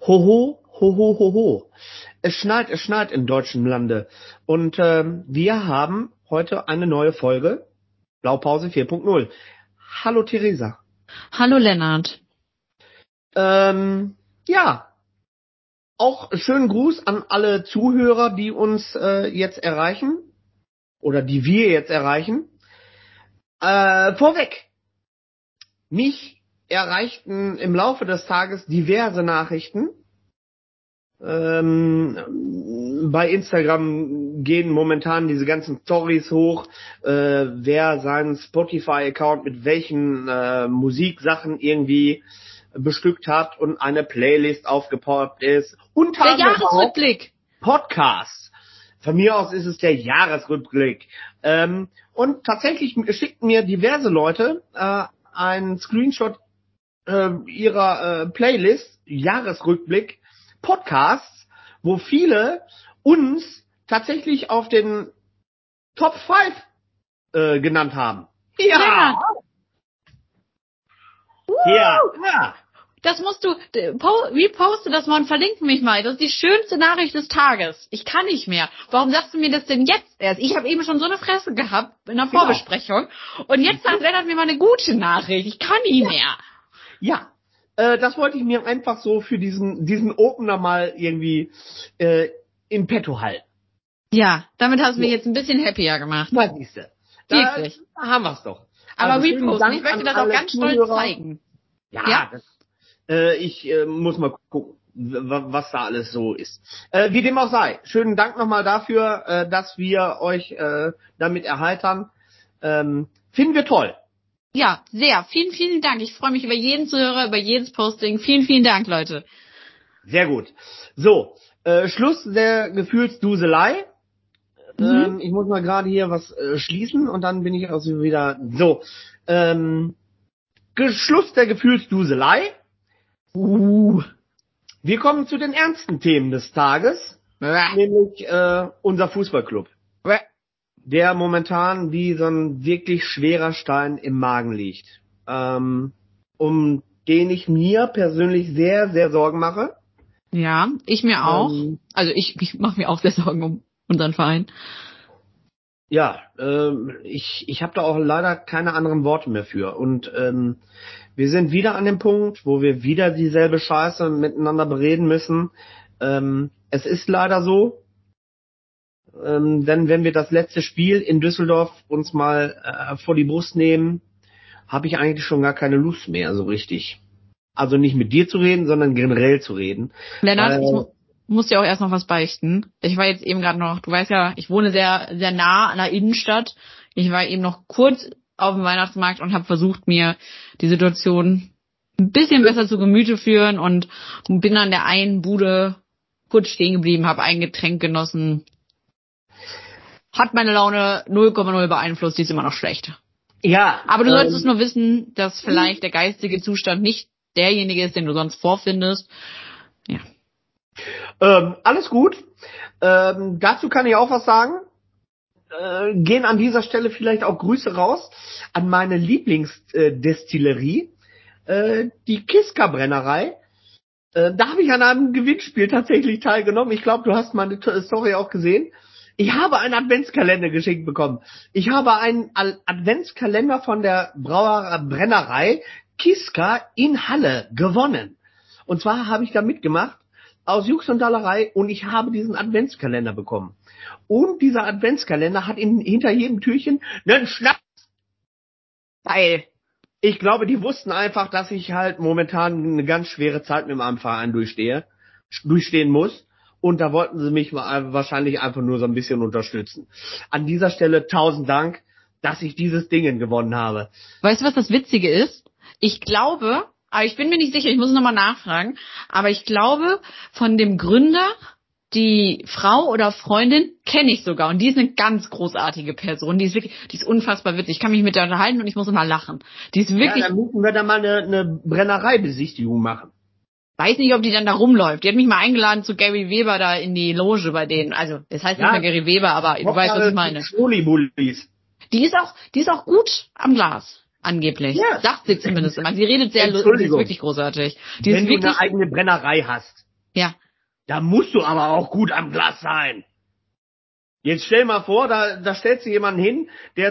Hoho, hoho, hoho. Es schneit in deutschem Lande. Und wir haben heute eine neue Folge, Blaupause 4.0. Hallo Theresa. Hallo Lennart. Ja, auch schönen Gruß an alle Zuhörer, die uns jetzt erreichen oder die wir jetzt erreichen. Vorweg, mich erreichten im Laufe des Tages diverse Nachrichten. Bei Instagram gehen momentan diese ganzen Stories hoch, wer seinen Spotify-Account mit welchen Musiksachen irgendwie bestückt hat und eine Playlist aufgepoppt ist. Der Jahresrückblick. Podcasts. Von mir aus ist es der Jahresrückblick. Und tatsächlich schickten mir diverse Leute einen Screenshot ihrer Playlist, Jahresrückblick, Podcasts, wo viele uns tatsächlich auf den Top 5 genannt haben. Ja. Ja. Das musst du, reposte das mal und verlinke mich mal. Das ist die schönste Nachricht des Tages. Ich kann nicht mehr. Warum sagst du mir das denn jetzt erst? Ich habe eben schon so eine Fresse gehabt in der Vorbesprechung. Und jetzt sagt Lennart mir mal eine gute Nachricht. Ich kann nicht mehr. Ja. Das wollte ich mir einfach so für diesen Opener mal irgendwie in petto halten. Ja, damit hast du mich jetzt ein bisschen happier gemacht. Na, siehste. Wirklich. Da haben wir's doch. Aber also, reposten, ich möchte das auch ganz stolz zeigen. Ja. Ich muss mal gucken, was da alles so ist. Wie dem auch sei. Schönen Dank nochmal dafür, dass wir euch damit erheitern. Finden wir toll. Ja, sehr. Vielen, vielen Dank. Ich freue mich über jeden Zuhörer, über jedes Posting. Vielen, vielen Dank, Leute. Sehr gut. So, Schluss der Gefühlsduselei. Ich muss mal gerade hier was schließen und dann bin ich auch wieder so. Schluss der Gefühlsduselei. Wir kommen zu den ernsten Themen des Tages, nämlich unser Fußballclub, der momentan wie so ein wirklich schwerer Stein im Magen liegt, um den ich mir persönlich sehr, sehr Sorgen mache. Ja, ich mir auch. Also ich mache mir auch sehr Sorgen um unseren Verein. Ja, ich habe da auch leider keine anderen Worte mehr für. Und wir sind wieder an dem Punkt, wo wir wieder dieselbe Scheiße miteinander bereden müssen. Es ist leider so. Denn wenn wir das letzte Spiel in Düsseldorf uns mal vor die Brust nehmen, habe ich eigentlich schon gar keine Lust mehr so richtig. Also nicht mit dir zu reden, sondern generell zu reden. Lennart, ich muss dir auch erst noch was beichten. Ich war jetzt eben gerade noch, du weißt ja, ich wohne sehr, sehr nah an der Innenstadt. Ich war eben noch kurz auf dem Weihnachtsmarkt und habe versucht, mir die Situation ein bisschen besser zu Gemüte führen und bin an der einen Bude kurz stehen geblieben, habe ein Getränk genossen. Hat meine Laune 0,0 beeinflusst, die ist immer noch schlecht. Ja. Aber du solltest nur wissen, dass vielleicht der geistige Zustand nicht derjenige ist, den du sonst vorfindest. Ja. Alles gut. Dazu kann ich auch was sagen. Gehen an dieser Stelle vielleicht auch Grüße raus an meine Lieblingsdestillerie, die Kiska Brennerei. Da habe ich an einem Gewinnspiel tatsächlich teilgenommen. Ich glaube, du hast meine Story auch gesehen. Ich habe einen Adventskalender geschenkt bekommen. Ich habe einen Adventskalender von der Brennerei Kiska in Halle gewonnen. Und zwar habe ich da mitgemacht aus Jux und Dallerei und ich habe diesen Adventskalender bekommen. Und dieser Adventskalender hat hinter jedem Türchen einen Schnaps. Geil. Ich glaube, die wussten einfach, dass ich halt momentan eine ganz schwere Zeit mit meinem Verein durchstehen muss. Und da wollten sie mich wahrscheinlich einfach nur so ein bisschen unterstützen. An dieser Stelle 1000 Dank, dass ich dieses Ding gewonnen habe. Weißt du, was das Witzige ist? Ich glaube, aber ich bin mir nicht sicher, ich muss nochmal nachfragen, aber ich glaube, von dem Gründer, die Frau oder Freundin kenne ich sogar und die ist eine ganz großartige Person. Die ist unfassbar witzig. Ich kann mich mit der unterhalten und ich muss immer lachen. Die ist wirklich. Ja, dann müssen wir da mal eine Brennereibesichtigung machen. Weiß nicht, ob die dann da rumläuft. Die hat mich mal eingeladen zu Gary Weber da in die Loge bei denen. Also, das heißt nicht mehr Gary Weber, aber du weißt, was ich meine. Die ist auch gut am Glas, angeblich. Ja. Sagt sie zumindest immer. Sie redet sehr lustig, die ist wirklich großartig. Wenn du eine eigene Brennerei hast. Ja. Da musst du aber auch gut am Glas sein. Jetzt stell mal vor, da stellst du jemanden hin, der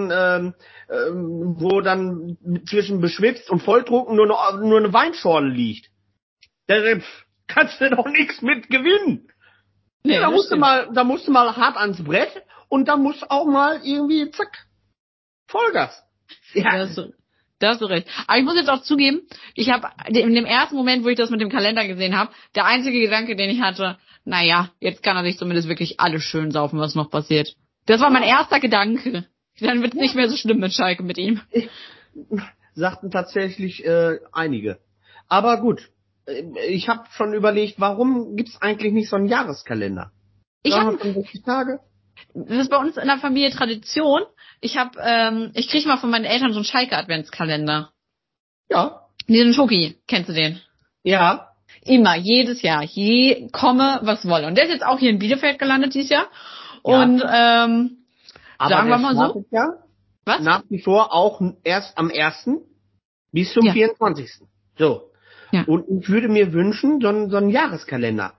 wo dann zwischen beschwipst und volltrunken nur eine Weinschorle liegt. Da kannst du doch nichts mit gewinnen. Nee, Da musst du mal hart ans Brett und da muss auch mal irgendwie, zack, Vollgas. Ja. Da hast du recht. Aber ich muss jetzt auch zugeben, ich habe in dem ersten Moment, wo ich das mit dem Kalender gesehen habe, der einzige Gedanke, den ich hatte, naja, jetzt kann er sich zumindest wirklich alles schön saufen, was noch passiert. Das war mein erster Gedanke. Dann wird es nicht mehr so schlimm mit Schalke mit ihm. Sagten tatsächlich einige. Aber gut, ich habe schon überlegt, warum gibt's eigentlich nicht so einen Jahreskalender? 365 Tage? Das ist bei uns in der Familie Tradition. Ich kriege mal von meinen Eltern so einen Schalke-Adventskalender. Ja. Diesen Schoki, kennst du den? Ja. Immer, jedes Jahr. Komme, was wolle. Und der ist jetzt auch hier in Bielefeld gelandet dieses Jahr. Ja. Und aber sagen wir mal so. Ja was? Nach wie vor auch erst am 1. bis zum 24. So. Ja. Und ich würde mir wünschen, so einen Jahreskalender.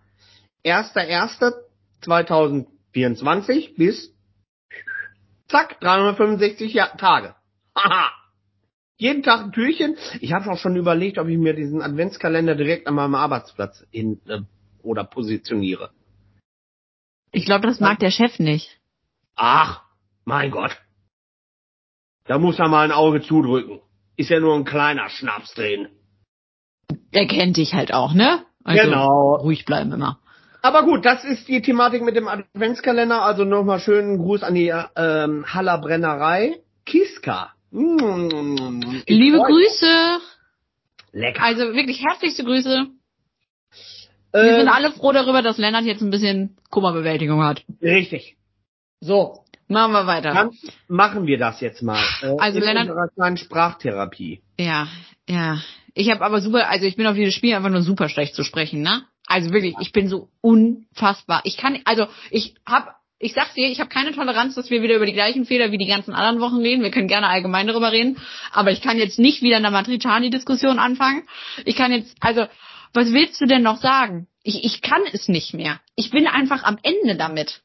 1.1.2024 bis zack, 365 Tage. Haha. Jeden Tag ein Türchen. Ich habe auch schon überlegt, ob ich mir diesen Adventskalender direkt an meinem Arbeitsplatz oder positioniere. Ich glaube, das mag der Chef nicht. Ach, mein Gott. Da muss er mal ein Auge zudrücken. Ist ja nur ein kleiner Schnaps drin. Der kennt dich halt auch, ne? Also Genau. ruhig bleiben immer. Aber gut, das ist die Thematik mit dem Adventskalender. Also nochmal schönen Gruß an die Haller Brennerei. Kiska. Liebe Grüße. Lecker. Also wirklich herzlichste Grüße. Wir sind alle froh darüber, dass Lennart jetzt ein bisschen Kummerbewältigung hat. Richtig. So, machen wir weiter. Dann machen wir das jetzt mal. Also in Lennart, unserer kleinen Sprachtherapie. Ja. Ich habe aber ich bin auf dieses Spiel einfach nur super schlecht zu sprechen, ne? Also wirklich, ich bin so unfassbar. Ich sag's dir, ich habe keine Toleranz, dass wir wieder über die gleichen Fehler wie die ganzen anderen Wochen reden. Wir können gerne allgemein darüber reden, aber ich kann jetzt nicht wieder eine Matriciani-Diskussion anfangen. Was willst du denn noch sagen? Ich kann es nicht mehr. Ich bin einfach am Ende damit.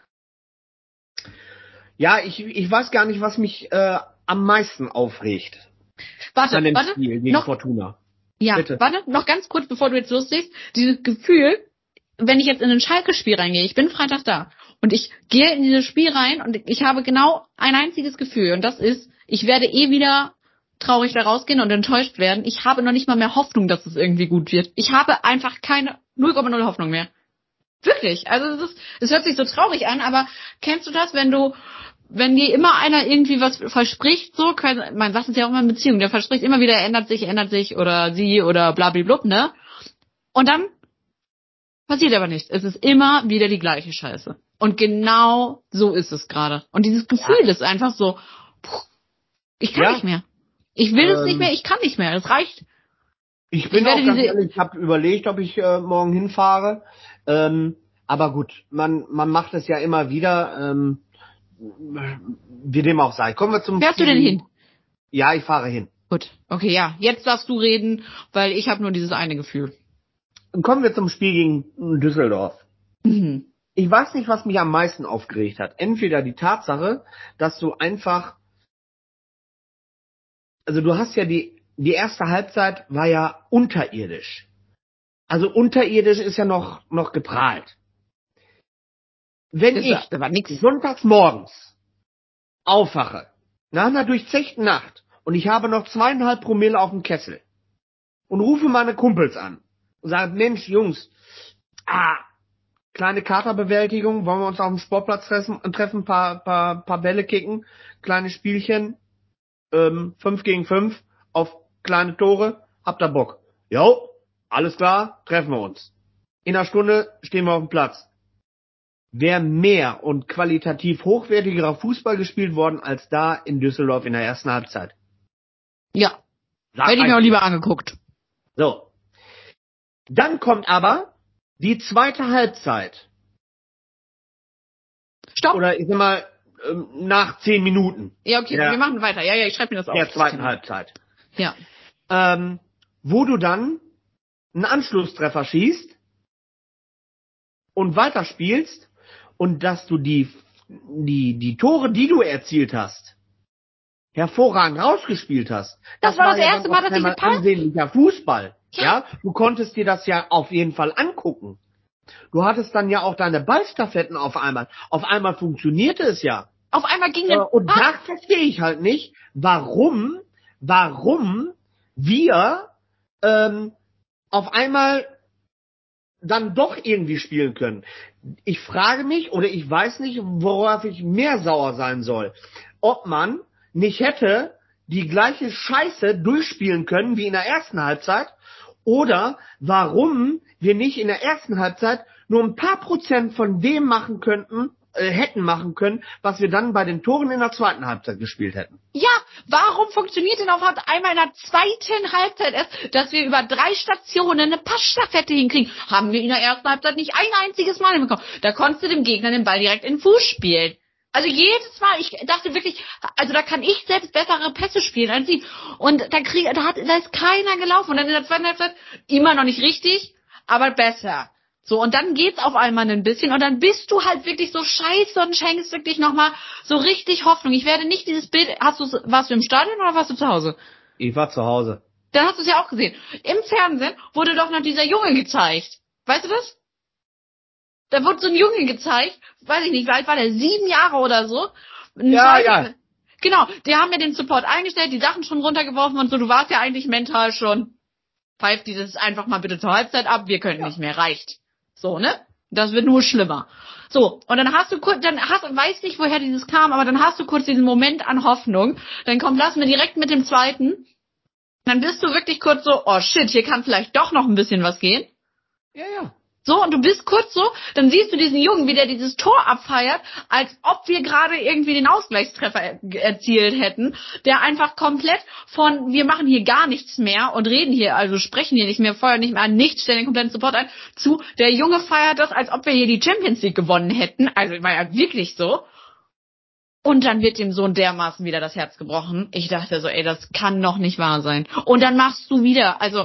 Ja, ich weiß gar nicht, was mich am meisten aufregt. Warte, Spiel gegen Fortuna. Ja, bitte. Warte, noch ganz kurz, bevor du jetzt loslegst. Dieses Gefühl, wenn ich jetzt in ein Schalke-Spiel reingehe, ich bin Freitag da und ich gehe in dieses Spiel rein und ich habe genau ein einziges Gefühl und das ist, ich werde wieder traurig da rausgehen und enttäuscht werden. Ich habe noch nicht mal mehr Hoffnung, dass es irgendwie gut wird. Ich habe einfach keine 0,0 Hoffnung mehr. Wirklich. Also es hört sich so traurig an, aber kennst du das, wenn dir immer einer irgendwie was verspricht, man sagt es ja auch immer in Beziehungen, der verspricht immer wieder, er ändert sich oder sie oder blablablub, ne? Und dann passiert aber nichts. Es ist immer wieder die gleiche Scheiße. Und genau so ist es gerade. Und dieses Gefühl ist einfach so, ich kann nicht mehr. Ich will es nicht mehr, ich kann nicht mehr. Es reicht. Ich bin auch ganz ehrlich, ich habe überlegt, ob ich morgen hinfahre. Aber gut, man macht es ja immer wieder. Wie dem auch sei. Kommen wir zum Fährst du denn hin? Ja, ich fahre hin. Gut, okay, ja. Jetzt darfst du reden, weil ich habe nur dieses eine Gefühl. Kommen wir zum Spiel gegen Düsseldorf. Mhm. Ich weiß nicht, was mich am meisten aufgeregt hat. Entweder die Tatsache, dass du einfach, also du hast ja die erste Halbzeit war ja unterirdisch. Also unterirdisch ist ja noch geprahlt. Wenn ich sonntags morgens aufwache, nach einer durchzechten Nacht, und ich habe noch 2,5 Promille auf dem Kessel und rufe meine Kumpels an und sage, Mensch, Jungs, kleine Katerbewältigung, wollen wir uns auf dem Sportplatz treffen, paar Bälle kicken, kleine Spielchen, 5 gegen 5 auf kleine Tore, habt ihr Bock? Jo, alles klar, treffen wir uns. In einer Stunde stehen wir auf dem Platz. Wäre mehr und qualitativ hochwertigerer Fußball gespielt worden als da in Düsseldorf in der ersten Halbzeit. Ja, hätte ich mir auch lieber angeguckt. So. Dann kommt aber die zweite Halbzeit. Stopp. Oder ich sag mal, nach 10 Minuten. Ja, okay, wir machen weiter. Ja, ich schreibe mir das auf. Der zweiten Halbzeit. Ja. Wo du dann einen Anschlusstreffer schießt und weiterspielst und dass du die Tore, die du erzielt hast, hervorragend rausgespielt hast. Das war das ja erste dann Mal, auf dass ich einmal gepasst. ansehnlicher Fußball. Ja. Ja, du konntest dir das ja auf jeden Fall angucken. Du hattest dann ja auch deine Ballstaffetten auf einmal. Auf einmal funktionierte es ja. Auf einmal ging der Und da verstehe ich halt nicht, warum wir auf einmal dann doch irgendwie spielen können. Ich frage mich oder ich weiß nicht, worauf ich mehr sauer sein soll. Ob man nicht hätte die gleiche Scheiße durchspielen können wie in der ersten Halbzeit oder warum wir nicht in der ersten Halbzeit nur ein paar Prozent von dem machen könnten, hätten machen können, was wir dann bei den Toren in der zweiten Halbzeit gespielt hätten. Ja, warum funktioniert denn auf einmal in der zweiten Halbzeit erst, dass wir über 3 Stationen eine Passstaffette hinkriegen? Haben wir in der ersten Halbzeit nicht ein einziges Mal hinbekommen. Da konntest du dem Gegner den Ball direkt in den Fuß spielen. Also jedes Mal, ich dachte wirklich, also da kann ich selbst bessere Pässe spielen als sie. Und da ist keiner gelaufen. Und dann in der zweiten Halbzeit immer noch nicht richtig, aber besser. So, und dann geht's auf einmal ein bisschen und dann bist du halt wirklich so scheiße und schenkst wirklich nochmal so richtig Hoffnung. Ich werde nicht dieses Bild, warst du im Stadion oder warst du zu Hause? Ich war zu Hause. Dann hast du es ja auch gesehen. Im Fernsehen wurde doch noch dieser Junge gezeigt. Weißt du das? Da wurde so ein Junge gezeigt, weiß ich nicht, wie alt war der? 7 Jahre oder so. Ja. Genau, die haben ja den Support eingestellt, die Sachen schon runtergeworfen und so. Du warst ja eigentlich mental schon, pfeift dieses einfach mal bitte zur Halbzeit ab, wir können nicht mehr, reicht. So, ne? Das wird nur schlimmer. So, und dann weiß nicht, woher dieses kam, aber dann hast du kurz diesen Moment an Hoffnung. Dann lass mir direkt mit dem zweiten. Dann bist du wirklich kurz so, oh shit, hier kann vielleicht doch noch ein bisschen was gehen. Ja. So, und du bist kurz so, dann siehst du diesen Jungen, wie der dieses Tor abfeiert, als ob wir gerade irgendwie den Ausgleichstreffer erzielt hätten, der einfach komplett von, wir machen hier gar nichts mehr und reden hier, also sprechen hier nicht mehr, feuern nicht mehr an, nichts, stellen den kompletten Support ein, zu, der Junge feiert das, als ob wir hier die Champions League gewonnen hätten, also war ja wirklich so. Und dann wird dem Sohn dermaßen wieder das Herz gebrochen. Ich dachte so, ey, das kann doch nicht wahr sein. Und dann machst du wieder, also,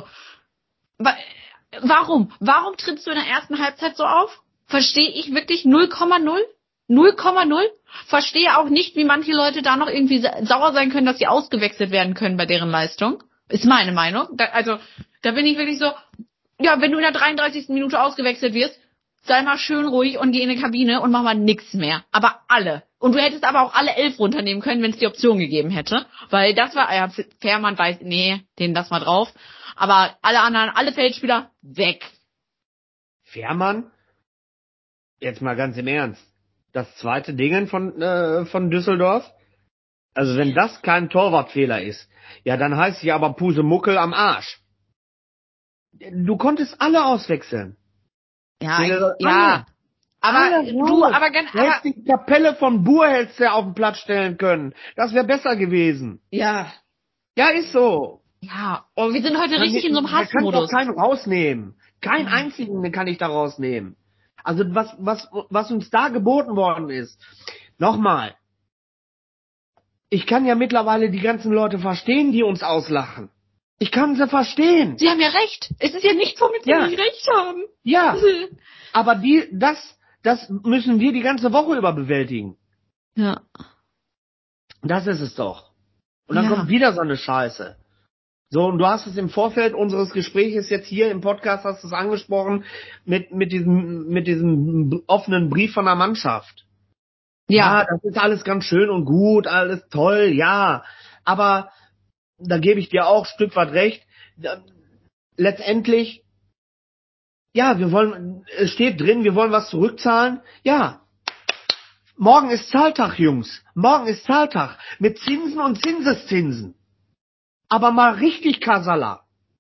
warum? Warum trittst du in der ersten Halbzeit so auf? Verstehe ich wirklich 0,0? 0,0? Verstehe auch nicht, wie manche Leute da noch irgendwie sauer sein können, dass sie ausgewechselt werden können bei deren Leistung. Ist meine Meinung. Da bin ich wirklich so, ja, wenn du in der 33. Minute ausgewechselt wirst, sei mal schön ruhig und geh in die Kabine und mach mal nix mehr. Aber alle. Und du hättest aber auch alle 11 runternehmen können, wenn es die Option gegeben hätte. Weil das war, ja, Fährmann weiß, nee, den lass mal drauf. Aber alle anderen, alle Feldspieler, weg. Fährmann? Jetzt mal ganz im Ernst. Das zweite Ding von Düsseldorf? Also wenn das kein Torwartfehler ist, ja, dann heißt sie aber Pusemuckel am Arsch. Du konntest alle auswechseln. Ja. Aber die Kapelle von Buhr hättest du auf den Platz stellen können. Das wäre besser gewesen. Ja. Ja, ist so. Ja. Oh, wir sind heute richtig in so einem Da kann ich Hassmodus. auch keinen rausnehmen. Keinen einzigen kann ich da rausnehmen. Also was uns da geboten worden ist. Nochmal. Ich kann ja mittlerweile die ganzen Leute verstehen, die uns auslachen. Ich kann sie verstehen. Sie haben ja recht. Es ist ja nicht, womit sie nicht recht haben. Ja. Aber das müssen wir die ganze Woche über bewältigen. Ja. Das ist es doch. Und dann kommt wieder so eine Scheiße. So, und du hast es im Vorfeld unseres Gespräches jetzt hier im Podcast, hast du es angesprochen, mit diesem offenen Brief von der Mannschaft. Ja, das ist alles ganz schön und gut, alles toll, ja. Aber da gebe ich dir auch ein Stück weit recht. Letztendlich, ja, es steht drin, wir wollen was zurückzahlen. Ja. Morgen ist Zahltag, Jungs. Morgen ist Zahltag. Mit Zinsen und Zinseszinsen. Aber mal richtig Kasala.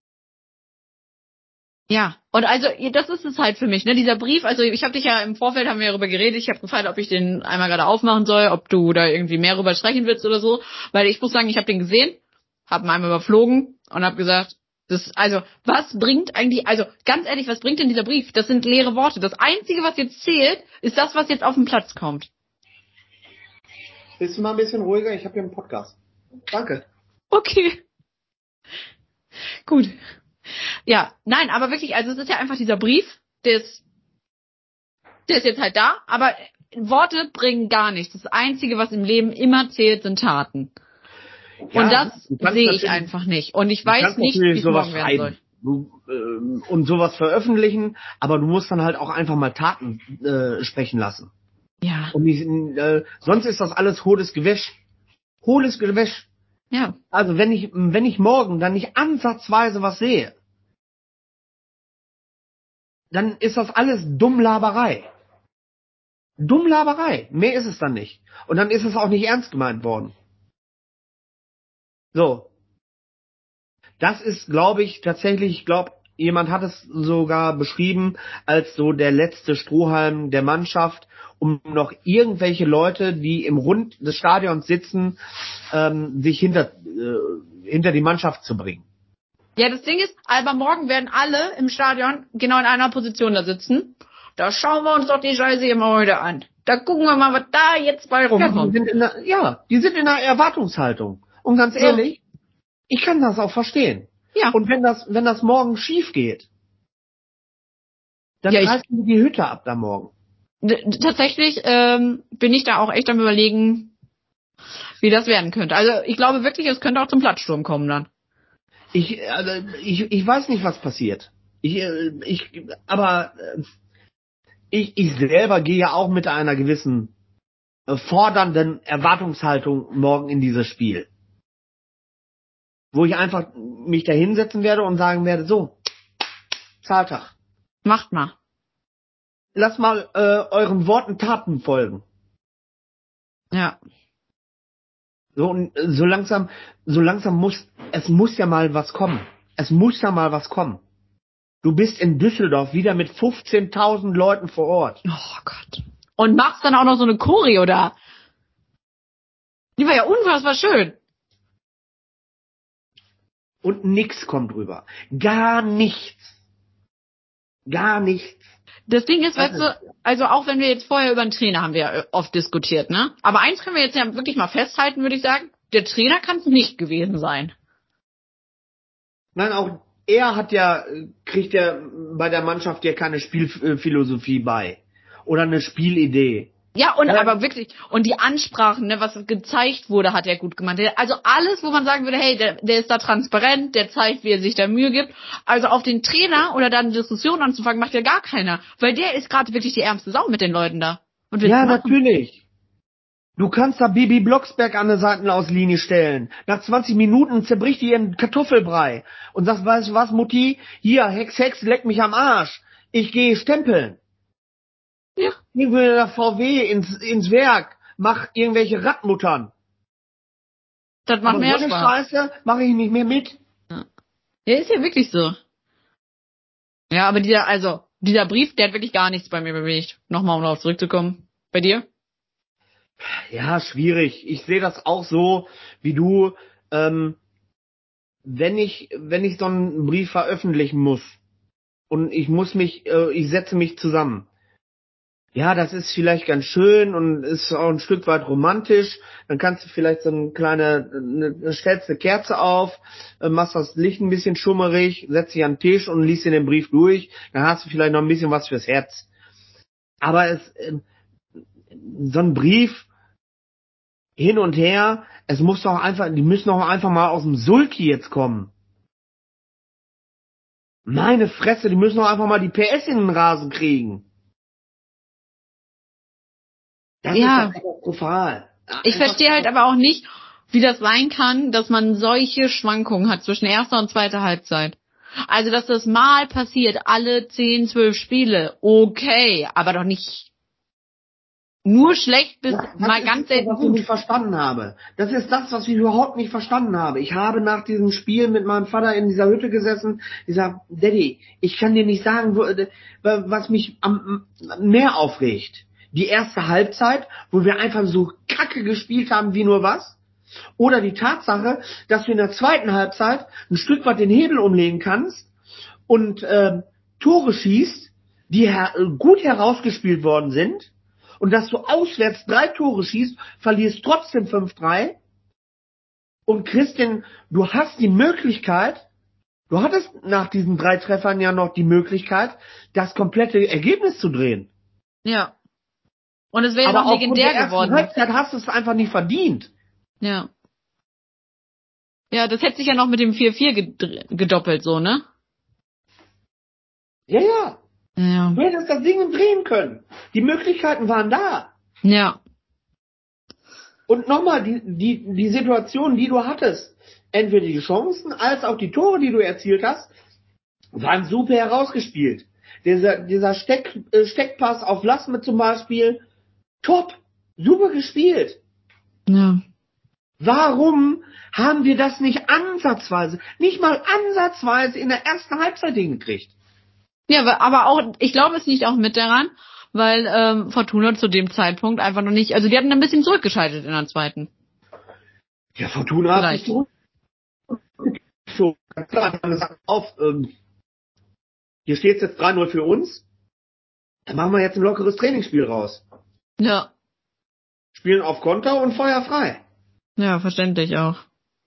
Ja, und also das ist es halt für mich, ne? Dieser Brief, also ich habe dich ja im Vorfeld, haben wir darüber geredet, ich habe gefragt, ob ich den einmal gerade aufmachen soll, ob du da irgendwie mehr drüber sprechen willst oder so, weil ich muss sagen, ich habe den gesehen, habe ihn einmal überflogen und habe gesagt, was bringt eigentlich, also ganz ehrlich, was bringt denn dieser Brief? Das sind leere Worte. Das Einzige, was jetzt zählt, ist das, was jetzt auf den Platz kommt. Bist du mal ein bisschen ruhiger? Ich habe hier einen Podcast. Danke. Okay. Gut. Ja, nein, aber wirklich, also es ist ja einfach dieser Brief, Der ist jetzt halt da, aber Worte bringen gar nichts. Das Einzige, was im Leben immer zählt, sind Taten. Ja, und das du kannst sehe ich natürlich- einfach nicht. Und ich Du weiß kannst nicht, natürlich wie es sowas morgen werden soll. schreiben. Und sowas veröffentlichen, aber du musst dann halt auch einfach mal Taten sprechen lassen. Ja, Und nicht, sonst ist das alles hohles Gewäsch. Hohles Gewäsch. ja. Also wenn ich morgen dann nicht ansatzweise was sehe, dann ist das alles Dummlaberei. Dummlaberei. Mehr ist es dann nicht. Und dann ist es auch nicht ernst gemeint worden. So. Das ist, glaube ich, tatsächlich, ich glaube, jemand hat es sogar beschrieben als so der letzte Strohhalm der Mannschaft, um noch irgendwelche Leute, die im Rund des Stadions sitzen, sich hinter die Mannschaft zu bringen. Ja, das Ding ist, aber morgen werden alle im Stadion genau in einer Position da sitzen. Da schauen wir uns doch die Scheiße hier mal heute an. Da gucken wir mal, was da jetzt bei Ja, rumkommt. die sind in einer Erwartungshaltung. Und ganz So. ehrlich, ich kann das auch verstehen. Ja. Und wenn das morgen schief geht, dann Ja, reißen die die Hütte ab da morgen. Tatsächlich bin ich da auch echt am Überlegen, wie das werden könnte. Also ich glaube wirklich, es könnte auch zum Platzsturm kommen dann. Ich weiß nicht, was passiert. Ich selber gehe ja auch mit einer gewissen fordernden Erwartungshaltung morgen in dieses Spiel. Wo ich einfach mich da hinsetzen werde und sagen werde, so, Zahltag. Macht mal. Lasst mal euren Worten Taten folgen. Ja. So, und so langsam muss ja mal was kommen. Es muss ja mal was kommen. Du bist in Düsseldorf wieder mit 15.000 Leuten vor Ort. Oh Gott. Und machst dann auch noch so eine Choreo da. Die war ja unfassbar schön. Und nix kommt rüber. Gar nichts. Gar nichts. Das Ding ist, weißt du, also auch wenn wir jetzt vorher über den Trainer haben wir ja oft diskutiert, ne? Aber eins können wir jetzt ja wirklich mal festhalten, würde ich sagen. Der Trainer kann es nicht gewesen sein. Nein, auch er kriegt ja bei der Mannschaft ja keine Spielphilosophie bei. Oder eine Spielidee. Ja, und aber wirklich, und die Ansprachen, ne, was gezeigt wurde, hat er gut gemacht. Also alles, wo man sagen würde, hey, der ist da transparent, der zeigt, wie er sich da Mühe gibt. Also auf den Trainer oder dann Diskussionen anzufangen, macht ja gar keiner. Weil der ist gerade wirklich die ärmste Sau mit den Leuten da. Und Ja, natürlich. Du kannst da Bibi Blocksberg an der Seitenauslinie stellen. Nach 20 Minuten zerbricht die ihren Kartoffelbrei und sagst, weißt du was, Mutti? Hier, Hex, leck mich am Arsch. Ich gehe stempeln. Ja. Ich will der VW ins Werk. Mach irgendwelche Radmuttern. Das macht Aber mehr so eine Spaß. Scheiße mache ich nicht mehr mit. Ja, ist ja wirklich so. Ja, aber dieser Brief, der hat wirklich gar nichts bei mir bewegt. Nochmal, um darauf zurückzukommen. Bei dir? Ja, schwierig. Ich sehe das auch so wie du. Wenn ich so einen Brief veröffentlichen muss und ich setze mich zusammen. Ja, das ist vielleicht ganz schön und ist auch ein Stück weit romantisch. Dann kannst du vielleicht stellst eine Kerze auf, machst das Licht ein bisschen schummerig, setzt dich an den Tisch und liest dir den Brief durch. Dann hast du vielleicht noch ein bisschen was fürs Herz. Aber so ein Brief hin und her, die müssen doch einfach mal aus dem Sulki jetzt kommen. Meine Fresse, die müssen doch einfach mal die PS in den Rasen kriegen. Das ist doch katastrophal. Ich verstehe halt aber auch nicht, wie das sein kann, dass man solche Schwankungen hat zwischen erster und zweiter Halbzeit. Also, dass das mal passiert, alle 10, 12 Spiele, okay, aber doch nicht nur schlecht bis mal ganz selten was gut. ich nicht verstanden habe. Das ist das, was ich überhaupt nicht verstanden habe. Ich habe nach diesem Spiel mit meinem Vater in dieser Hütte gesessen, gesagt, Daddy, ich kann dir nicht sagen, was mich mehr aufregt. Die erste Halbzeit, wo wir einfach so kacke gespielt haben wie nur was. Oder die Tatsache, dass du in der zweiten Halbzeit ein Stück weit den Hebel umlegen kannst und Tore schießt, die gut herausgespielt worden sind. Und dass du auswärts 3 Tore schießt, verlierst trotzdem 5-3 und Christian, du hattest nach diesen 3 Treffern ja noch die Möglichkeit, das komplette Ergebnis zu drehen. Ja. Und es wäre ja noch legendär geworden. Aber Halbzeit hast du es einfach nicht verdient. Ja. Ja, das hätte sich ja noch mit dem 4-4 gedoppelt, so, ne? Ja, ja. Ja. Du hättest das Ding drehen können. Die Möglichkeiten waren da. Ja. Und nochmal, die Situation, die du hattest, entweder die Chancen als auch die Tore, die du erzielt hast, waren super herausgespielt. Dieser Steckpass auf Lassme zum Beispiel, top, super gespielt. Ja. Warum haben wir das nicht mal ansatzweise in der ersten Halbzeit hingekriegt? Ja, aber auch, ich glaube, es liegt auch mit daran, weil Fortuna zu dem Zeitpunkt einfach noch nicht, also die hatten ein bisschen zurückgeschaltet in der zweiten. Ja, Fortuna hat sich Vielleicht. so ganz klar haben gesagt, hier steht es jetzt 3-0 für uns, dann machen wir jetzt ein lockeres Trainingsspiel raus. Ja. Spielen auf Konter und Feuer frei. Ja, verständlich auch.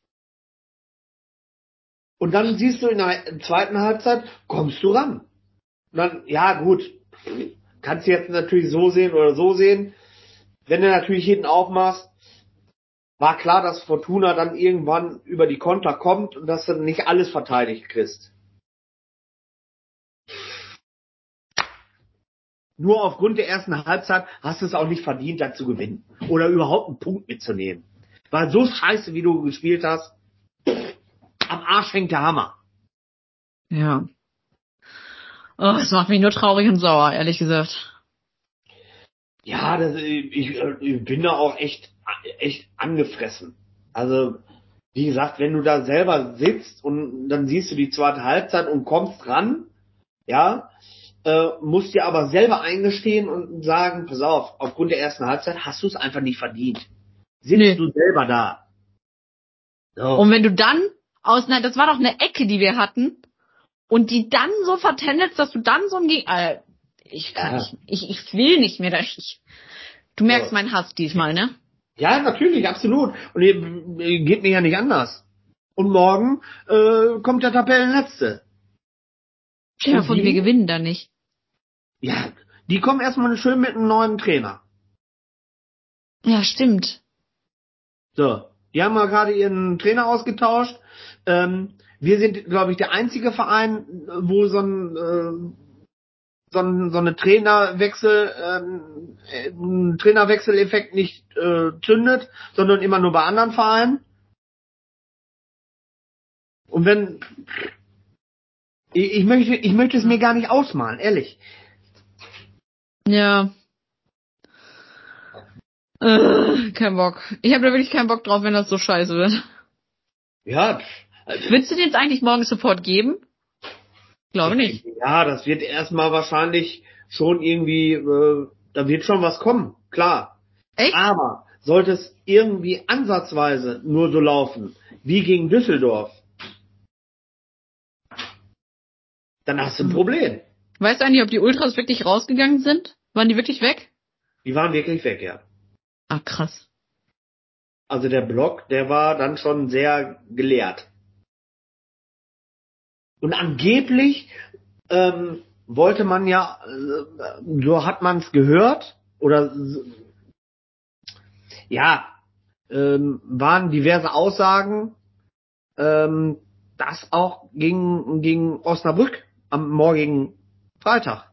Und dann siehst du in der zweiten Halbzeit, kommst du ran. Und dann, ja gut, kannst du jetzt natürlich so sehen oder so sehen. Wenn du natürlich hinten aufmachst, war klar, dass Fortuna dann irgendwann über die Konter kommt und dass du nicht alles verteidigt kriegst. Nur aufgrund der ersten Halbzeit hast du es auch nicht verdient, da zu gewinnen. Oder überhaupt einen Punkt mitzunehmen. Weil so scheiße, wie du gespielt hast, am Arsch hängt der Hammer. Ja. Oh, es macht mich nur traurig und sauer, ehrlich gesagt. Ja, ich bin da auch echt angefressen. Also, wie gesagt, wenn du da selber sitzt und dann siehst du die zweite Halbzeit und kommst ran, ja, musst dir aber selber eingestehen und sagen, pass auf, aufgrund der ersten Halbzeit hast du es einfach nicht verdient. Sitzt du selber da. So. Und wenn du dann das war doch eine Ecke, die wir hatten, und die dann so vertändelst, dass du dann so ein ich kann nicht, ich will nicht mehr, du merkst meinen Hass diesmal, ne? Ja, natürlich, absolut. Und geht mir ja nicht anders. Und morgen kommt der Tabellenletzte. Stell dir vor, wir gewinnen da nicht. Ja, die kommen erstmal schön mit einem neuen Trainer. Ja, stimmt. So, die haben mal gerade ihren Trainer ausgetauscht. Wir sind, glaube ich, der einzige Verein, wo so eine Trainerwechseleffekt nicht zündet, sondern immer nur bei anderen Vereinen. Und wenn ich möchte es mir gar nicht ausmalen, ehrlich. Ja. Kein Bock. Ich habe da wirklich keinen Bock drauf, wenn das so scheiße wird. Ja. Willst du dir jetzt eigentlich morgen Support geben? Glaube nicht. Ja, das wird erstmal wahrscheinlich schon irgendwie, da wird schon was kommen, klar. Echt? Aber sollte es irgendwie ansatzweise nur so laufen, wie gegen Düsseldorf, dann hast du ein Problem. Weißt du eigentlich, ob die Ultras wirklich rausgegangen sind? Waren die wirklich weg? Die waren wirklich weg, ja. Ah, krass. Also der Block, der war dann schon sehr geleert. Und angeblich wollte man ja, so hat man es gehört, oder ja, waren diverse Aussagen, das auch gegen Osnabrück am morgigen Freitag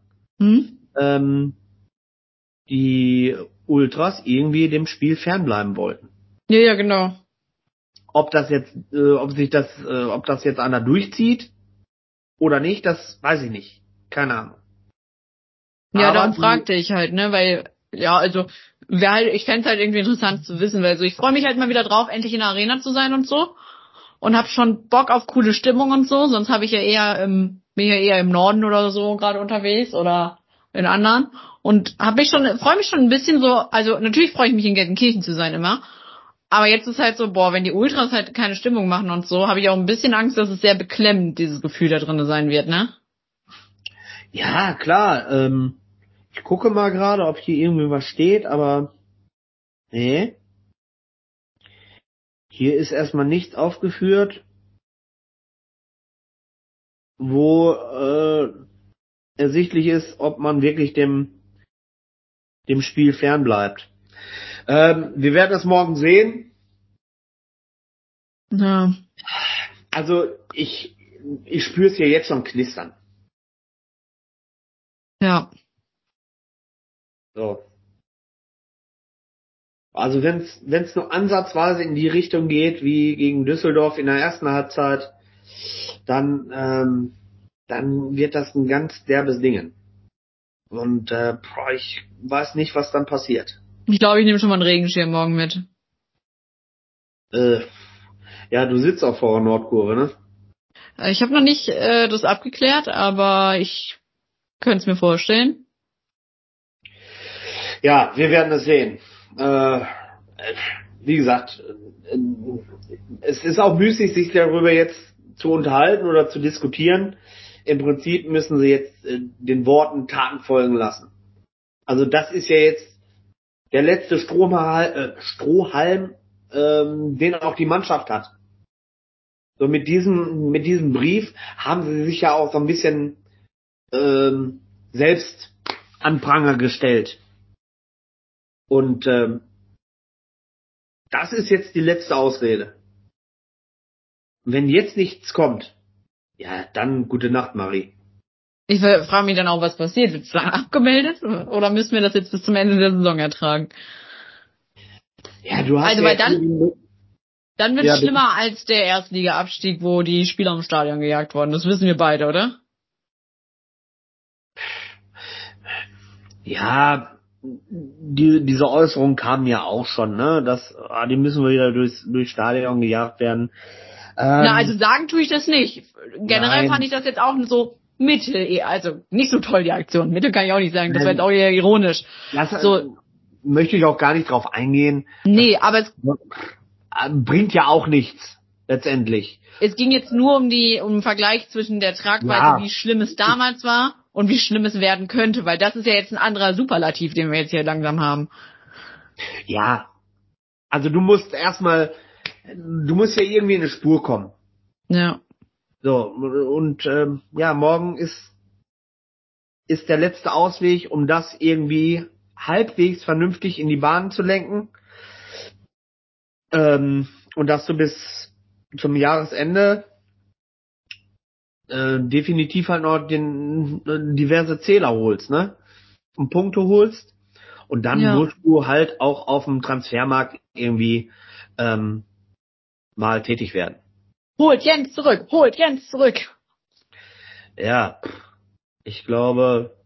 die Ultras irgendwie dem Spiel fernbleiben wollten. Ja, ja, genau. Ob das jetzt einer durchzieht oder nicht, das weiß ich nicht. Keine Ahnung. Ja, Aber darum fragte ich halt, ne, weil, ja, also, ich fänd's halt irgendwie interessant zu wissen, weil so, ich freue mich halt mal wieder drauf, endlich in der Arena zu sein und so. Und hab schon Bock auf coole Stimmung und so, sonst habe ich ja bin ja eher im Norden oder so gerade unterwegs oder in anderen. Und freue mich schon ein bisschen so, also natürlich freue ich mich in Gelsenkirchen zu sein immer. Aber jetzt ist halt so, wenn die Ultras halt keine Stimmung machen und so, habe ich auch ein bisschen Angst, dass es sehr beklemmend, dieses Gefühl da drin sein wird, ne? ja, klar, ich gucke mal gerade, ob hier irgendwie was steht, aber nee. Hier ist erstmal nichts aufgeführt, wo ersichtlich ist, ob man wirklich dem dem Spiel fernbleibt. Wir werden das morgen sehen. Ja. Also ich spüre es hier jetzt schon knistern. Ja. So. Also wenn es nur ansatzweise in die Richtung geht wie gegen Düsseldorf in der ersten Halbzeit, dann wird das ein ganz derbes Dingen. Und ich weiß nicht, was dann passiert. Ich glaube, ich nehme schon mal einen Regenschirm morgen mit. Ja, du sitzt auch vor der Nordkurve, ne? Ich habe noch nicht das abgeklärt, aber ich könnte es mir vorstellen. Ja, wir werden es sehen. Wie gesagt, es ist auch müßig, sich darüber jetzt zu unterhalten oder zu diskutieren. Im Prinzip müssen sie jetzt den Worten Taten folgen lassen. Also das ist ja jetzt der letzte Strohhalm, den auch die Mannschaft hat. So mit diesem Brief haben sie sich ja auch so ein bisschen selbst an Pranger gestellt. Und das ist jetzt die letzte Ausrede. Wenn jetzt nichts kommt, ja, dann gute Nacht, Marie. Ich frage mich dann auch, was passiert. Wird es dann abgemeldet oder müssen wir das jetzt bis zum Ende der Saison ertragen? Ja, du hast Also, ja weil dann wird es ja, schlimmer als der Erstliga-Abstieg, wo die Spieler im Stadion gejagt wurden. Das wissen wir beide, oder? ja, diese Äußerungen kamen ja auch schon, ne? Die müssen wir wieder durchs Stadion gejagt werden. Na, also sagen tue ich das nicht. Generell Nein. fand ich das jetzt auch so mittel, also nicht so toll die Aktion. Mittel kann ich auch nicht sagen, das war Nein. jetzt auch eher ironisch. So, Möchte ich auch gar nicht drauf eingehen. nee, aber Bringt ja auch nichts, letztendlich. es ging jetzt nur um den Vergleich zwischen der Tragweite, wie schlimm es damals war und wie schlimm es werden könnte, weil das ist ja jetzt ein anderer Superlativ, den wir jetzt hier langsam haben. Ja, also du musst ja irgendwie in eine Spur kommen. Ja. So, und ja, morgen ist der letzte Ausweg, um das irgendwie halbwegs vernünftig in die Bahn zu lenken. Und dass du bis zum Jahresende definitiv halt noch diverse Zähler holst, ne? Und Punkte holst. Und dann Ja. musst du halt auch auf dem Transfermarkt irgendwie mal tätig werden. Holt Jens zurück, holt Jens zurück. Ja, ich glaube,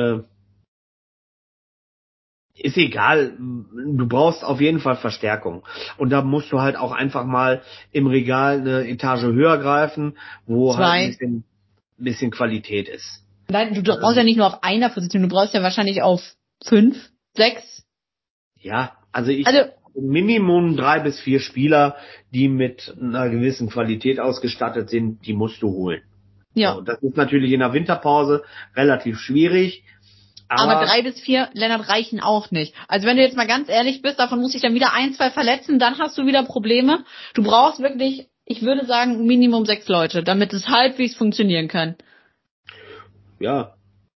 ist egal. Du brauchst auf jeden Fall Verstärkung. Und da musst du halt auch einfach mal im Regal eine Etage höher greifen, wo halt ein bisschen Qualität ist. Nein, du brauchst ja nicht nur auf einer Position, du brauchst ja wahrscheinlich auf 5, 6. Ja, also Minimum 3 bis 4 Spieler, die mit einer gewissen Qualität ausgestattet sind, die musst du holen. Ja. So, das ist natürlich in der Winterpause relativ schwierig. Aber 3 bis 4, Lennart, reichen auch nicht. Also wenn du jetzt mal ganz ehrlich bist, davon muss sich dann wieder 1, 2 verletzen, dann hast du wieder Probleme. Du brauchst wirklich, ich würde sagen, Minimum 6 Leute, damit es halbwegs funktionieren kann. Ja.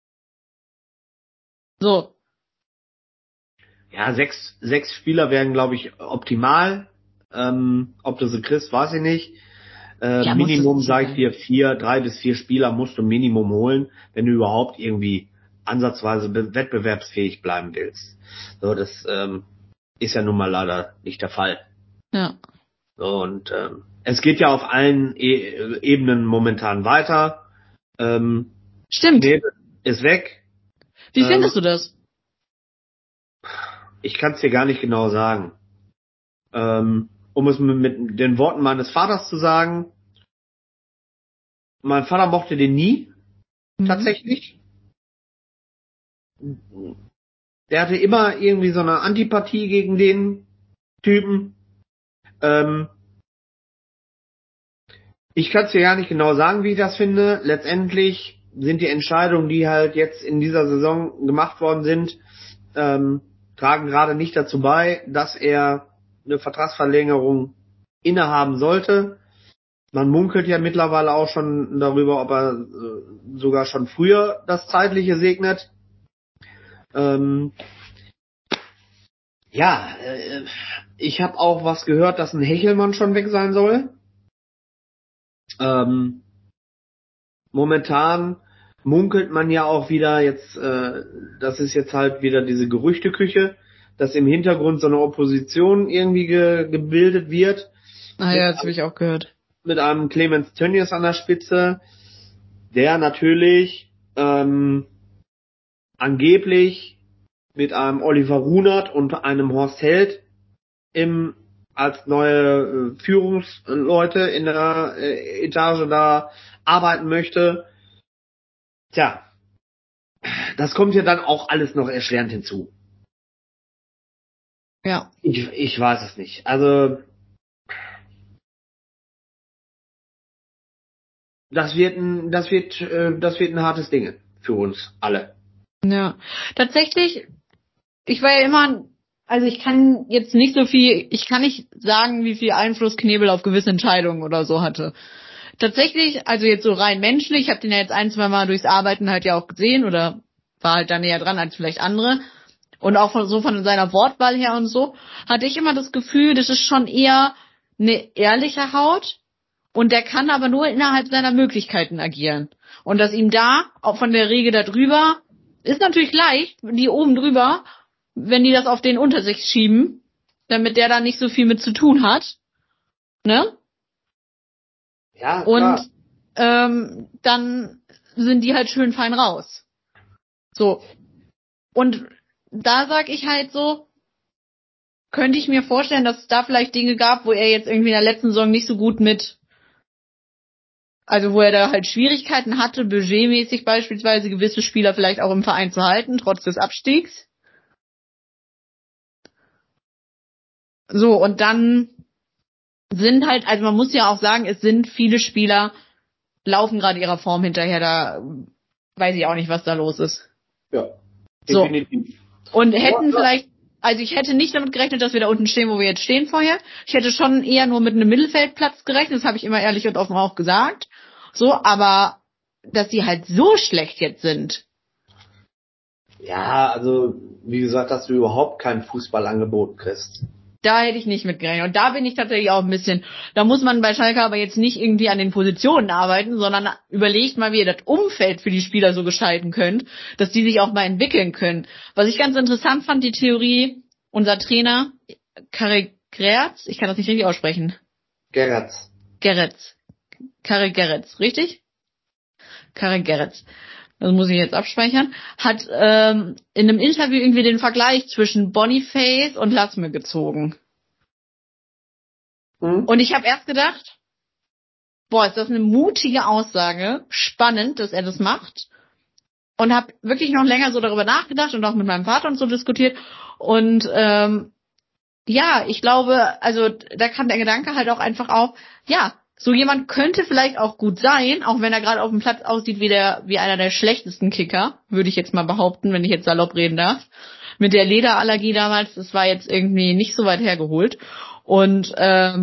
So. Ja, sechs Spieler wären, glaube ich, optimal. Ob du sie kriegst, weiß ich nicht. Ja, Minimum, sage ich dir, 3 bis 4 Spieler musst du Minimum holen, wenn du überhaupt irgendwie ansatzweise wettbewerbsfähig bleiben willst. So, das ist ja nun mal leider nicht der Fall. Ja. So, und es geht ja auf allen Ebenen momentan weiter. Stimmt. Nebel ist weg. Wie findest du das? Ich kann es dir gar nicht genau sagen. Um es mit den Worten meines Vaters zu sagen, mein Vater mochte den nie, tatsächlich. Der hatte immer irgendwie so eine Antipathie gegen den Typen. Ich kann es dir gar nicht genau sagen, wie ich das finde. Letztendlich sind die Entscheidungen, die halt jetzt in dieser Saison gemacht worden sind, tragen gerade nicht dazu bei, dass er eine Vertragsverlängerung innehaben sollte. Man munkelt ja mittlerweile auch schon darüber, ob er sogar schon früher das Zeitliche segnet. Ja, ich habe auch was gehört, dass ein Hechelmann schon weg sein soll. Momentan munkelt man ja auch wieder jetzt, das ist jetzt halt wieder diese Gerüchteküche, dass im Hintergrund so eine Opposition irgendwie gebildet wird. Ah ja, das habe ich auch gehört. Mit einem Clemens Tönnies an der Spitze, der natürlich angeblich mit einem Oliver Runert und einem Horst Held als neue Führungsleute in der Etage da arbeiten möchte. Tja, das kommt ja dann auch alles noch erschwerend hinzu. Ja. Ich weiß es nicht. Also das wird ein hartes Ding für uns alle. Ja. Tatsächlich, ich war ja immer, also ich kann jetzt nicht so viel, ich kann nicht sagen, wie viel Einfluss Knebel auf gewisse Entscheidungen oder so hatte. Tatsächlich, also jetzt so rein menschlich, ich habe den ja jetzt ein, zwei Mal durchs Arbeiten halt ja auch gesehen oder war halt da näher dran als vielleicht andere. Und auch von seiner Wortwahl her und so, hatte ich immer das Gefühl, das ist schon eher eine ehrliche Haut und der kann aber nur innerhalb seiner Möglichkeiten agieren. Und dass ihm da, auch von der Regel da drüber, ist natürlich leicht, die oben drüber, wenn die das auf den unter sich schieben, damit der da nicht so viel mit zu tun hat, ne? Ja, Und klar. dann sind die halt schön fein raus. So. Und da sag ich halt so, könnte ich mir vorstellen, dass es da vielleicht Dinge gab, wo er jetzt irgendwie in der letzten Saison nicht so gut also wo er da halt Schwierigkeiten hatte, budgetmäßig beispielsweise gewisse Spieler vielleicht auch im Verein zu halten, trotz des Abstiegs. So, und dann sind halt, also man muss ja auch sagen, es sind viele Spieler, laufen gerade ihrer Form hinterher, da weiß ich auch nicht, was da los ist. Ja, So. definitiv. Und hätten vielleicht, also ich hätte nicht damit gerechnet, dass wir da unten stehen, wo wir jetzt stehen vorher. Ich hätte schon eher nur mit einem Mittelfeldplatz gerechnet, das habe ich immer ehrlich und offen auch gesagt. So, aber dass die halt so schlecht jetzt sind. Ja, also wie gesagt, dass du überhaupt kein Fußballangebot kriegst. Da hätte ich nicht mit gerechnet. Und da bin ich tatsächlich auch ein bisschen, da muss man bei Schalke aber jetzt nicht irgendwie an den Positionen arbeiten, sondern überlegt mal, wie ihr das Umfeld für die Spieler so gestalten könnt, dass die sich auch mal entwickeln können. Was ich ganz interessant fand, die Theorie, unser Trainer, Gerrits, ich kann das nicht richtig aussprechen. Gerrits. Karel Gerrits, richtig? Karel Gerrits. Das muss ich jetzt abspeichern. Hat in einem Interview irgendwie den Vergleich zwischen Boniface und Lasme gezogen. Und ich habe erst gedacht, boah, ist das eine mutige Aussage, spannend, dass er das macht. Und habe wirklich noch länger so darüber nachgedacht und auch mit meinem Vater und so diskutiert. Und ja, ich glaube, also da kam der Gedanke halt auch einfach auf, ja, so jemand könnte vielleicht auch gut sein, auch wenn er gerade auf dem Platz aussieht wie einer der schlechtesten Kicker, würde ich jetzt mal behaupten, wenn ich jetzt salopp reden darf. Mit der Lederallergie damals, das war jetzt irgendwie nicht so weit hergeholt. Und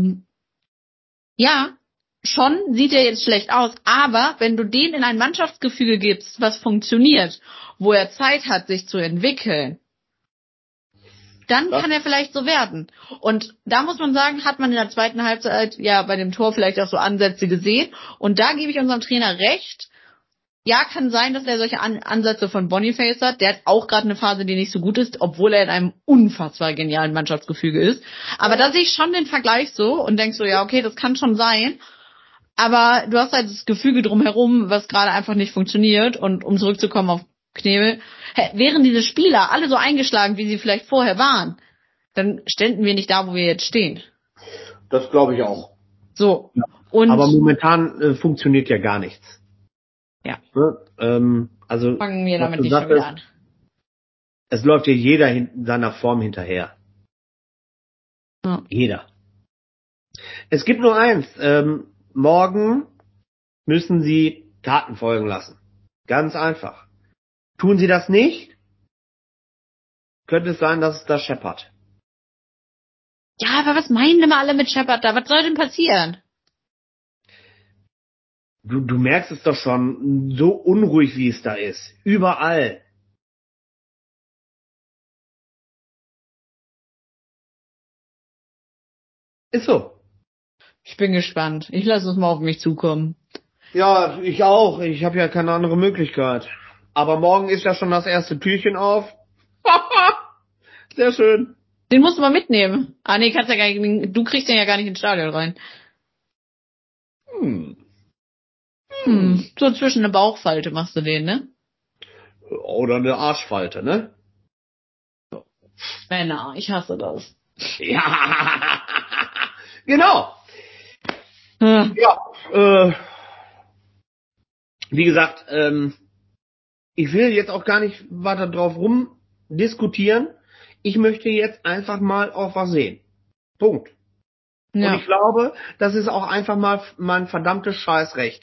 ja, schon sieht er jetzt schlecht aus, aber wenn du den in ein Mannschaftsgefüge gibst, was funktioniert, wo er Zeit hat, sich zu entwickeln, dann kann er vielleicht so werden. Und da muss man sagen, hat man in der zweiten Halbzeit ja bei dem Tor vielleicht auch so Ansätze gesehen. Und da gebe ich unserem Trainer recht. Ja, kann sein, dass er solche Ansätze von Boniface hat. Der hat auch gerade eine Phase, die nicht so gut ist, obwohl er in einem unfassbar genialen Mannschaftsgefüge ist. Aber da sehe ich schon den Vergleich so und denk so, ja, okay, das kann schon sein. Aber du hast halt das Gefüge drumherum, was gerade einfach nicht funktioniert. Und um zurückzukommen auf Knebel, wären diese Spieler alle so eingeschlagen, wie sie vielleicht vorher waren, dann ständen wir nicht da, wo wir jetzt stehen. Das glaube ich auch. So. Ja. Und Aber momentan funktioniert ja gar nichts. ja, Ne? Also fangen wir was damit du nicht schon wieder sagtest, an. es läuft ja jeder seiner Form hinterher. Ja. Jeder. Es gibt nur eins. Morgen müssen sie Taten folgen lassen. Ganz einfach. Tun sie das nicht, könnte es sein, dass es da scheppert. Ja, aber was meinen denn alle mit Shepard da? Was soll denn passieren? Du merkst es doch schon, so unruhig wie es da ist. Überall. Ist so. Ich bin gespannt. Ich lasse es mal auf mich zukommen. Ja, ich auch. Ich habe ja keine andere Möglichkeit. Aber morgen ist ja schon das erste Türchen auf. Sehr schön. Den musst du mal mitnehmen. Ah, nee, kannst ja gar nicht, du kriegst den ja gar nicht ins Stadion rein. Hm. So zwischen eine Bauchfalte machst du den, ne? Oder eine Arschfalte, ne? Männer, ich hasse das. Ja, genau. Hm. Ja, wie gesagt, ich will jetzt auch gar nicht weiter drauf rumdiskutieren. Ich möchte jetzt einfach mal auf was sehen. Punkt. Und Ja. ich glaube, das ist auch einfach mal mein verdammtes Scheißrecht.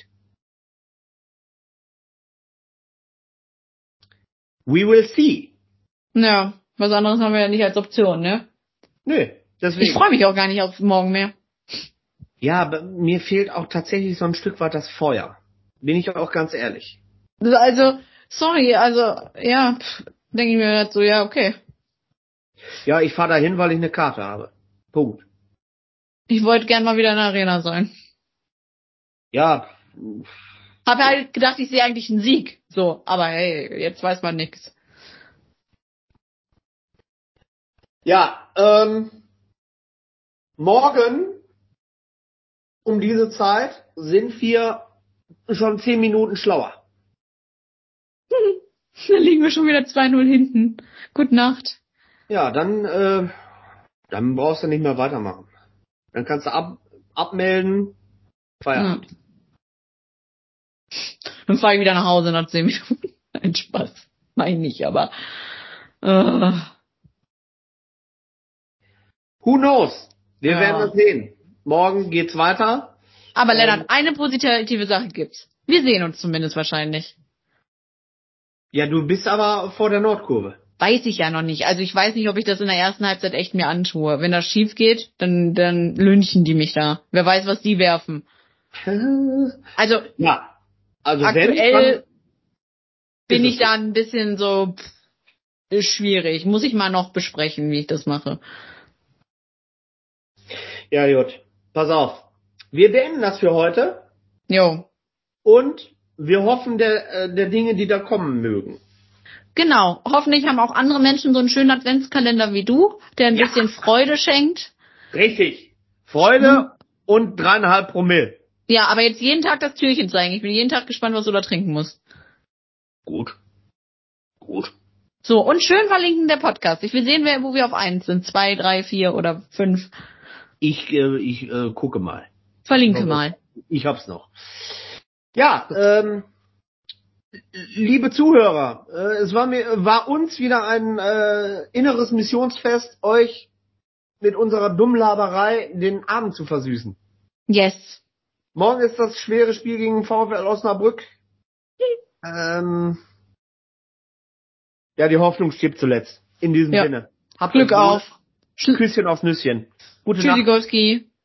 We will see. Ja, was anderes haben wir ja nicht als Option, ne? Nö, Ich deswegen. freue mich auch gar nicht auf morgen mehr. Ja, aber mir fehlt auch tatsächlich so ein Stück weit das Feuer. Bin ich auch ganz ehrlich. Also, sorry, also, ja, denke ich mir halt so, ja, okay. Ja, ich fahre dahin, weil ich eine Karte habe. Punkt. Ich wollte gern mal wieder in der Arena sein. Ja, Hab halt gedacht, ich sehe eigentlich einen Sieg. So, aber hey, jetzt weiß man nix. ja, morgen um diese Zeit sind wir schon 10 Minuten schlauer. Dann liegen wir schon wieder 2-0 hinten. Gute Nacht. Ja, dann brauchst du nicht mehr weitermachen. Dann kannst du abmelden, Ja. Feierabend. Dann fahre ich wieder nach Hause nach 10 Minuten. Ein Spaß. Mach ich nicht, aber äh, Who knows? Wir werden ja. das sehen. Morgen geht's weiter. Aber Lennart, eine positive Sache gibt's. Wir sehen uns zumindest wahrscheinlich. Ja, du bist aber vor der Nordkurve. Weiß ich ja noch nicht. Also ich weiß nicht, ob ich das in der ersten Halbzeit echt mir antue. Wenn das schief geht, dann lynchen die mich da. Wer weiß, was die werfen. Also Ja, also wenn, aktuell dann bin ist ich es so. da ein bisschen so ist schwierig. Muss ich mal noch besprechen, wie ich das mache. Ja, gut. Pass auf. Wir beenden das für heute Jo. und wir hoffen der Dinge, die da kommen mögen. Genau. Hoffentlich haben auch andere Menschen so einen schönen Adventskalender wie du, der ein Ja, bisschen Freude schenkt. richtig. Freude und 3,5 Promille. Ja, aber jetzt jeden Tag das Türchen zeigen. Ich bin jeden Tag gespannt, was du da trinken musst. Gut. Gut. So, und schön verlinken der Podcast. Ich will sehen, wo wir auf 1 sind. 2, 3, 4 oder 5. Ich gucke mal. Verlinke mal. Ich hab's noch. Ja, liebe Zuhörer, es war uns wieder ein inneres Missionsfest, euch mit unserer Dummlaberei den Abend zu versüßen. Yes. Morgen ist das schwere Spiel gegen VfL Osnabrück. Ähm, ja, die Hoffnung stirbt zuletzt. In diesem Ja. Sinne. Habt Glück euch wohl. auf. Küsschen aufs Nüsschen. Gute Nacht. Tschüssikowski.